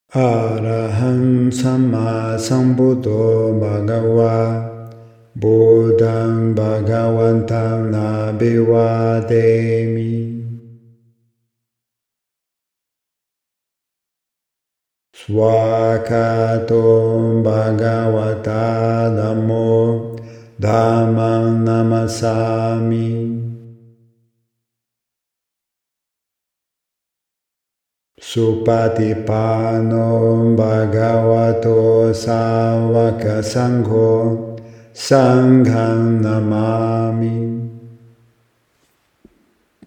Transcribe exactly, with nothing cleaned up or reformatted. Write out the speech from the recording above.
Araham Samma Sambuddho Bhagava Buddham Bhagavantam Nabhivademi Swakato Bhagavata Dhammo Dhammam Namasami Supatipano Bhagavato Savaka Sangho Sangham Namami